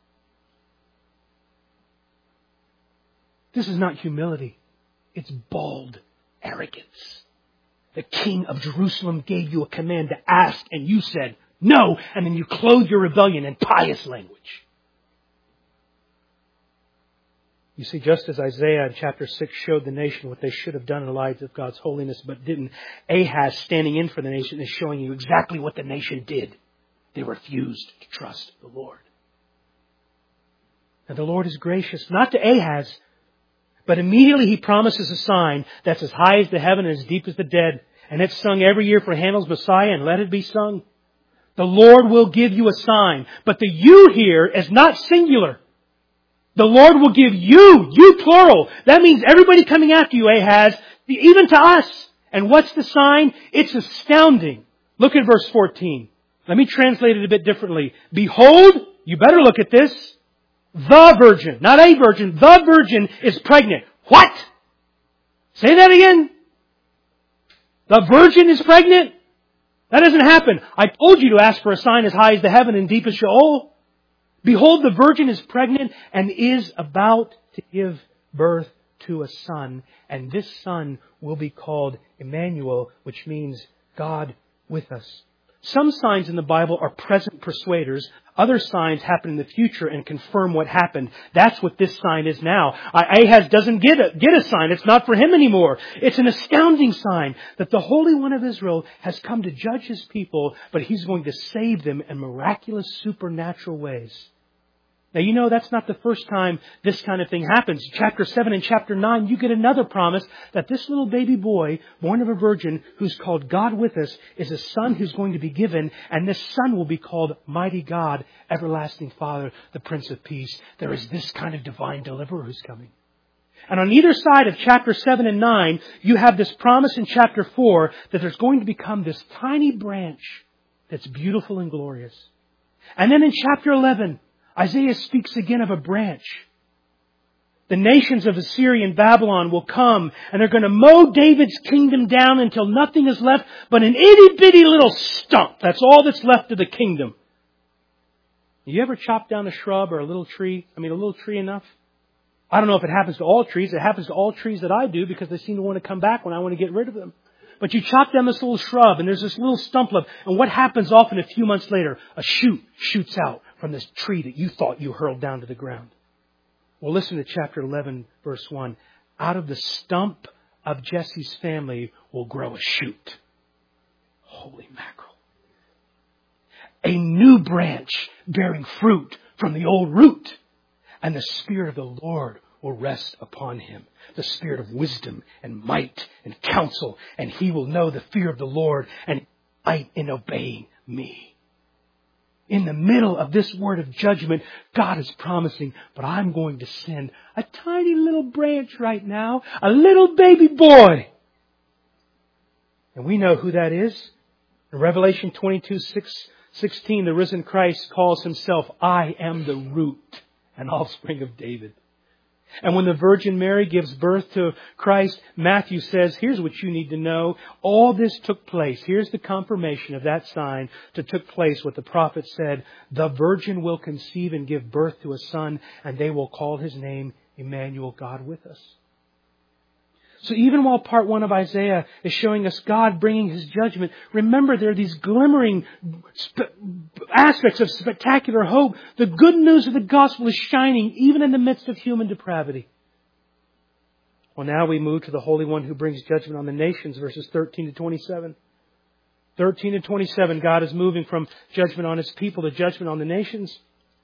A: This is not humility. It's bald arrogance. The king of Jerusalem gave you a command to ask and you said no, and then you clothe your rebellion in pious language. You see, just as Isaiah in chapter 6 showed the nation what they should have done in the light of God's holiness but didn't, Ahaz standing in for the nation is showing you exactly what the nation did. They refused to trust the Lord. And the Lord is gracious, not to Ahaz, but immediately He promises a sign that's as high as the heaven and as deep as the dead. And it's sung every year for Handel's Messiah, and let it be sung. The Lord will give you a sign. But the you here is not singular. The Lord will give you plural. That means everybody coming after you, Ahaz, even to us. And what's the sign? It's astounding. Look at verse 14. Let me translate it a bit differently. Behold, you better look at this. The virgin, not a virgin, the virgin is pregnant. What? Say that again. The virgin is pregnant? That doesn't happen. I told you to ask for a sign as high as the heaven and deep as Sheol. Behold, the virgin is pregnant and is about to give birth to a son. And this son will be called Emmanuel, which means God with us. Some signs in the Bible are present persuaders. Other signs happen in the future and confirm what happened. That's what this sign is now. Ahaz doesn't get a sign. It's not for him anymore. It's an astounding sign that the Holy One of Israel has come to judge His people, but He's going to save them in miraculous, supernatural ways. Now, you know that's not the first time this kind of thing happens. Chapter 7 and chapter 9, you get another promise that this little baby boy, born of a virgin, who's called God with us, is a son who's going to be given, and this son will be called Mighty God, Everlasting Father, the Prince of Peace. There is this kind of divine deliverer who's coming. And on either side of chapter 7 and 9, you have this promise in chapter 4 that there's going to become this tiny branch that's beautiful and glorious. And then in chapter 11, Isaiah speaks again of a branch. The nations of Assyria and Babylon will come and they're going to mow David's kingdom down until nothing is left but an itty bitty little stump. That's all that's left of the kingdom. You ever chop down a shrub or a little tree? A little tree enough? I don't know if it happens to all trees. It happens to all trees that I do because they seem to want to come back when I want to get rid of them. But you chop down this little shrub and there's this little stump left. And what happens often a few months later? A shoot shoots out from this tree that you thought you hurled down to the ground. Well, listen to chapter 11, verse 1. Out of the stump of Jesse's family will grow a shoot. Holy mackerel. A new branch bearing fruit from the old root. And the Spirit of the Lord will rest upon him, the Spirit of wisdom and might and counsel, and he will know the fear of the Lord and delight in obeying me. In the middle of this word of judgment, God is promising, but I'm going to send a tiny little branch right now, a little baby boy. And we know who that is. In Revelation 22:16, the risen Christ calls himself, I am the root and offspring of David. And when the Virgin Mary gives birth to Christ, Matthew says, here's what you need to know. All this took place. Here's the confirmation of that sign that took place. What the prophet said, the Virgin will conceive and give birth to a son, and they will call his name Emmanuel, God with us. So even while part 1 of Isaiah is showing us God bringing his judgment, remember there are these glimmering aspects of spectacular hope. The good news of the gospel is shining even in the midst of human depravity. Well, now we move to the Holy One who brings judgment on the nations, verses 13 to 27. 13 to 27, God is moving from judgment on his people to judgment on the nations.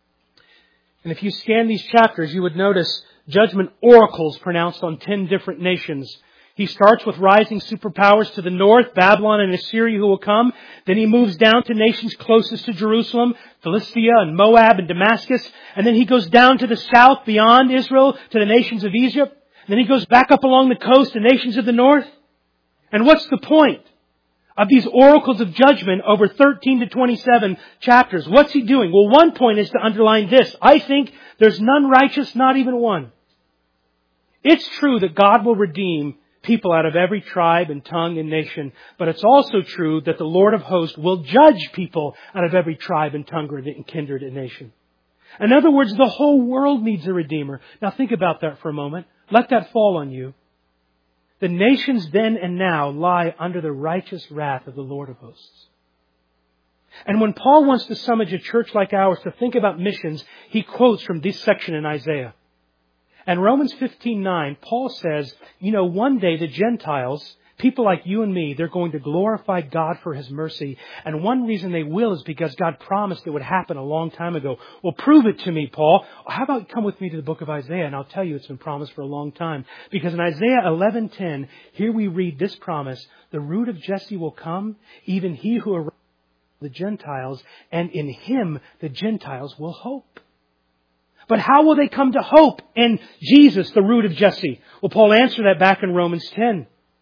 A: And if you scan these chapters, you would notice judgment oracles pronounced on 10 different nations. He starts with rising superpowers to the north, Babylon and Assyria who will come. Then he moves down to nations closest to Jerusalem, Philistia and Moab and Damascus. And then he goes down to the south beyond Israel to the nations of Egypt. And then he goes back up along the coast to nations of the north. And what's the point of these oracles of judgment over 13 to 27 chapters? What's he doing? Well, one point is to underline this. I think there's none righteous, not even one. It's true that God will redeem people out of every tribe and tongue and nation, but it's also true that the Lord of hosts will judge people out of every tribe and tongue and kindred and nation. In other words, the whole world needs a Redeemer. Now think about that for a moment. Let that fall on you. The nations then and now lie under the righteous wrath of the Lord of hosts. And when Paul wants to summon a church like ours to think about missions, he quotes from this section in Isaiah. And Romans 15:9, Paul says, one day the Gentiles, people like you and me, they're going to glorify God for his mercy. And one reason they will is because God promised it would happen a long time ago. Well, prove it to me, Paul. How about you come with me to the book of Isaiah, and I'll tell you it's been promised for a long time. Because in Isaiah 11:10, here we read this promise, the root of Jesse will come, even he who arises the Gentiles, and in him the Gentiles will hope. But how will they come to hope in Jesus, the root of Jesse? Well, Paul answered that back in Romans 10.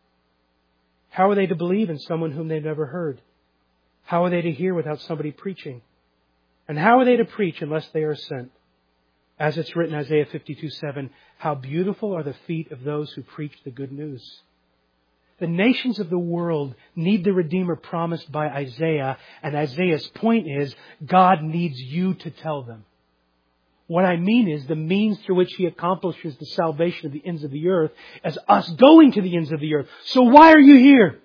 A: How are they to believe in someone whom they've never heard? How are they to hear without somebody preaching? And how are they to preach unless they are sent? As it's written in Isaiah 52:7, how beautiful are the feet of those who preach the good news. The nations of the world need the Redeemer promised by Isaiah, and Isaiah's point is, God needs you to tell them. What I mean is the means through which he accomplishes the salvation of the ends of the earth is us going to the ends of the earth. So why are you here?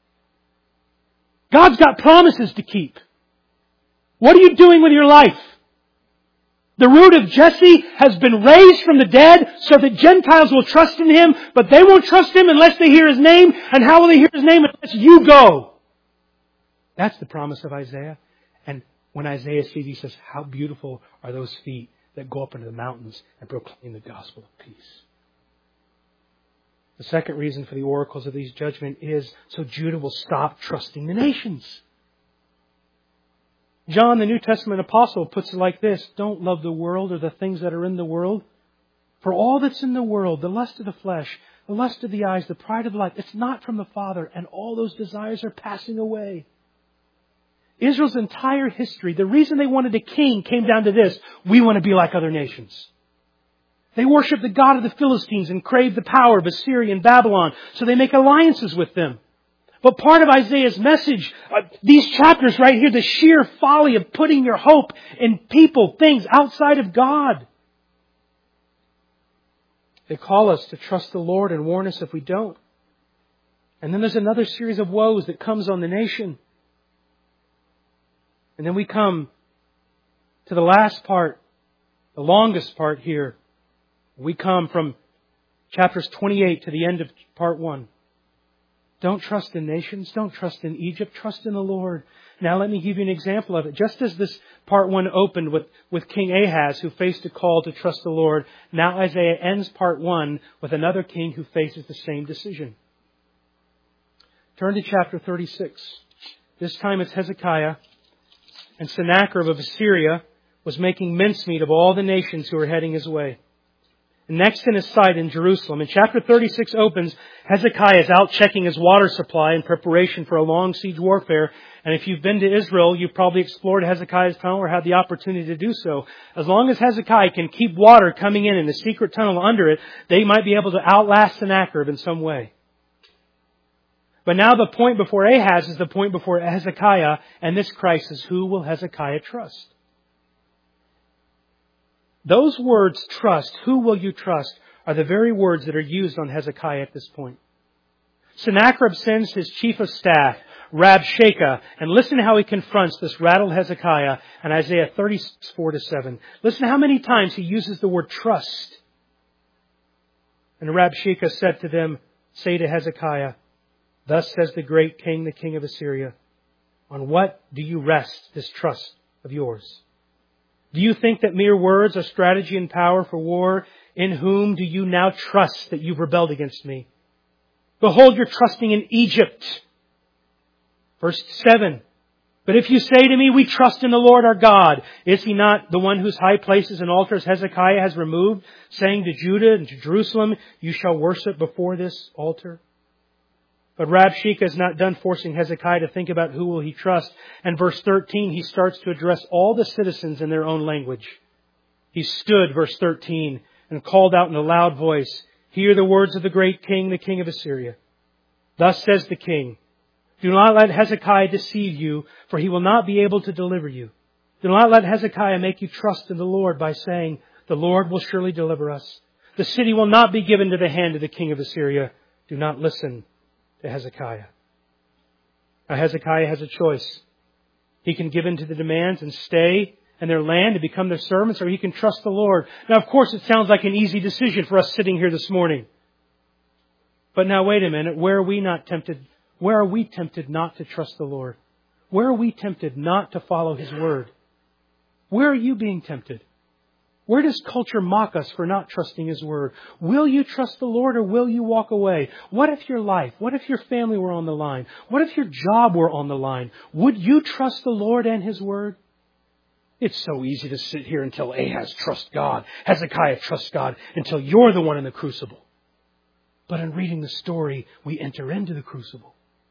A: God's got promises to keep. What are you doing with your life? The root of Jesse has been raised from the dead so that Gentiles will trust in him, but they won't trust him unless they hear his name. And how will they hear his name unless you go? That's the promise of Isaiah. And when Isaiah sees, he says, how beautiful are those feet that go up into the mountains and proclaim the gospel of peace. The second reason for the oracles of these judgments is so Judah will stop trusting the nations. John, the New Testament apostle, puts it like this: don't love the world or the things that are in the world. For all that's in the world, the lust of the flesh, the lust of the eyes, the pride of life, it's not from the Father, and all those desires are passing away. Israel's entire history, the reason they wanted a king came down to this: we want to be like other nations. They worship the god of the Philistines and crave the power of Assyria and Babylon, so they make alliances with them. But part of Isaiah's message, these chapters right here, the sheer folly of putting your hope in people, things outside of God. They call us to trust the Lord and warn us if we don't. And then there's another series of woes that comes on the nation. And then we come to the last part, the longest part here. We come from chapters 28 to the end of part 1. Don't trust in nations. Don't trust in Egypt. Trust in the Lord. Now let me give you an example of it. Just as this part 1 opened with King Ahaz, who faced a call to trust the Lord, now Isaiah ends part 1 with another king who faces the same decision. Turn to chapter 36. This time it's Hezekiah, and Sennacherib of Assyria was making mincemeat of all the nations who were heading his way. And next in his sight in Jerusalem, and chapter 36 opens, Hezekiah is out checking his water supply in preparation for a long siege warfare. And if you've been to Israel, you've probably explored Hezekiah's tunnel or had the opportunity to do so. As long as Hezekiah can keep water coming in the secret tunnel under it, they might be able to outlast Sennacherib in some way. But now the point before Ahaz is the point before Hezekiah, and this crisis, who will Hezekiah trust? Those words, trust, who will you trust, are the very words that are used on Hezekiah at this point. Sennacherib sends his chief of staff, Rabshakeh, and listen to how he confronts this rattled Hezekiah in Isaiah 36:4-7. Listen to how many times he uses the word trust. And Rabshakeh said to them, say to Hezekiah, thus says the great king, the king of Assyria, on what do you rest this trust of yours? Do you think that mere words are strategy and power for war? In whom do you now trust that you've rebelled against me? Behold, you're trusting in Egypt. Verse 7. But if you say to me, we trust in the Lord our God, is He not the one whose high places and altars Hezekiah has removed, saying to Judah and to Jerusalem, you shall worship before this altar? But Rabshakeh is not done forcing Hezekiah to think about who will he trust. And verse 13, he starts to address all the citizens in their own language. He stood, verse 13, and called out in a loud voice, hear the words of the great king, the king of Assyria. Thus says the king, do not let Hezekiah deceive you, for he will not be able to deliver you. Do not let Hezekiah make you trust in the Lord by saying, the Lord will surely deliver us. The city will not be given to the hand of the king of Assyria. Do not listen to Hezekiah. Now Hezekiah has a choice. He can give in to the demands and stay in their land and become their servants, or he can trust the Lord. Now, of course, it sounds like an easy decision for us sitting here this morning. But now, wait a minute. Where are we tempted not to trust the Lord? Where are we tempted not to follow His word? Where are you being tempted? Where does culture mock us for not trusting His word? Will you trust the Lord or will you walk away? What if your life, what if your family were on the line? What if your job were on the line? Would you trust the Lord and His word? It's so easy to sit here and tell Ahaz, trust God. Hezekiah, trust God, until you're the one in the crucible. But in reading the story, we enter into the crucible.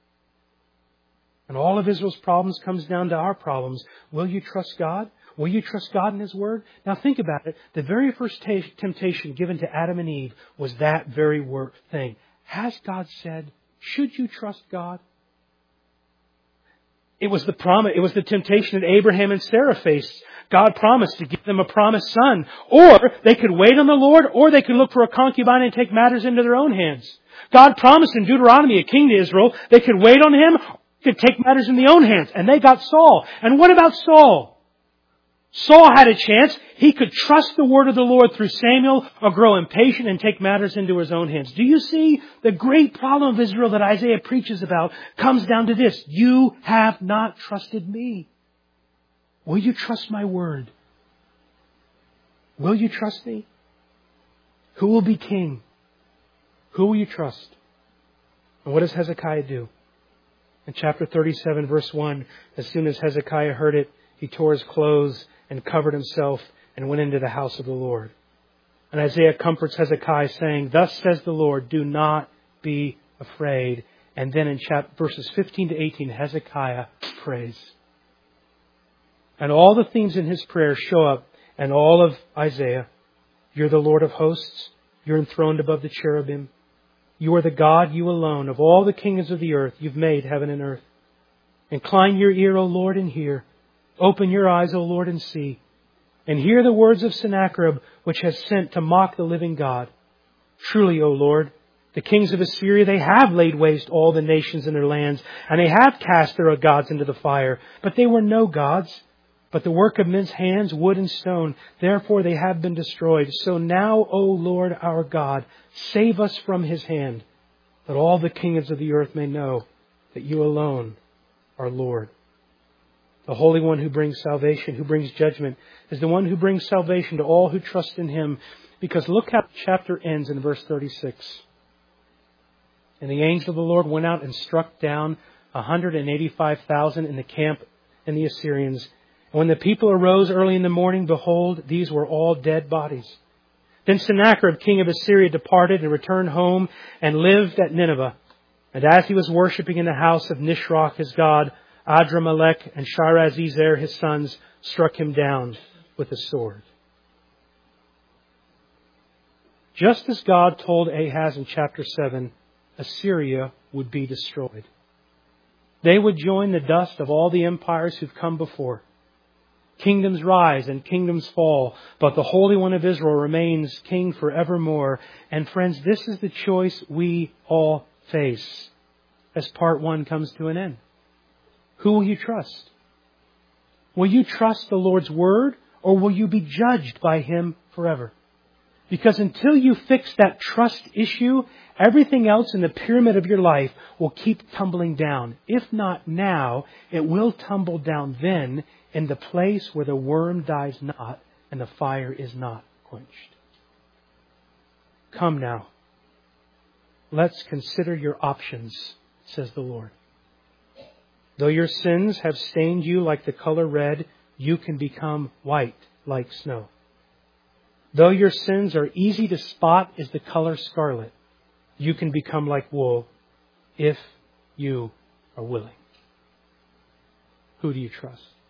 A: And all of Israel's problems comes down to our problems. Will you trust God? Will you trust God and His word? Now think about it. The very first temptation given to Adam and Eve was that very thing. Has God said, should you trust God? It was the promise. It was the temptation that Abraham and Sarah faced. God promised to give them a promised son. Or they could wait on the Lord, or they could look for a concubine and take matters into their own hands. God promised in Deuteronomy a king to Israel. They could wait on him, could take matters in their own hands. And they got Saul. And what about Saul? Saul had a chance. He could trust the word of the Lord through Samuel or grow impatient and take matters into his own hands. Do you see the great problem of Israel that Isaiah preaches about comes down to this? You have not trusted me. Will you trust my word? Will you trust me? Who will be king? Who will you trust? And what does Hezekiah do? In chapter 37, verse 1, as soon as Hezekiah heard it, he tore his clothes and covered himself and went into the house of the Lord. And Isaiah comforts Hezekiah saying, thus says the Lord, do not be afraid. And then in verses 15 to 18, Hezekiah prays. And all the themes in his prayer show up in all of Isaiah. You're the Lord of hosts. You're enthroned above the cherubim. You are the God, you alone. Of all the kingdoms of the earth, you've made heaven and earth. Incline your ear, O Lord, and hear. Open your eyes, O Lord, and see. And hear the words of Sennacherib, which has sent to mock the living God. Truly, O Lord, the kings of Assyria, they have laid waste all the nations in their lands, and they have cast their gods into the fire. But they were no gods, but the work of men's hands, wood and stone. Therefore they have been destroyed. So now, O Lord our God, save us from his hand. that all the kingdoms of the earth may know that you alone are Lord. The Holy One who brings salvation, who brings judgment, is the one who brings salvation to all who trust in Him. Because look how the chapter ends in verse 36. And the angel of the Lord went out and struck down 185,000 in the camp in the Assyrians. And when the people arose early in the morning, behold, these were all dead bodies. Then Sennacherib, king of Assyria, departed and returned home and lived at Nineveh. And as he was worshipping in the house of Nisroch, his god, Adramelech and Shirazizer, his sons, struck him down with a sword. Just as God told Ahaz in chapter 7, Assyria would be destroyed. They would join the dust of all the empires who've come before. Kingdoms rise and kingdoms fall, but the Holy One of Israel remains king forevermore. And friends, this is the choice we all face as part 1 comes to an end. Who will you trust? Will you trust the Lord's Word, or will you be judged by Him forever? Because until you fix that trust issue, everything else in the pyramid of your life will keep tumbling down. If not now, it will tumble down then in the place where the worm dies not and the fire is not quenched. Come now. Let's consider your options, says the Lord. Though your sins have stained you like the color red, you can become white like snow. Though your sins are easy to spot as the color scarlet, you can become like wool if you are willing. Who do you trust?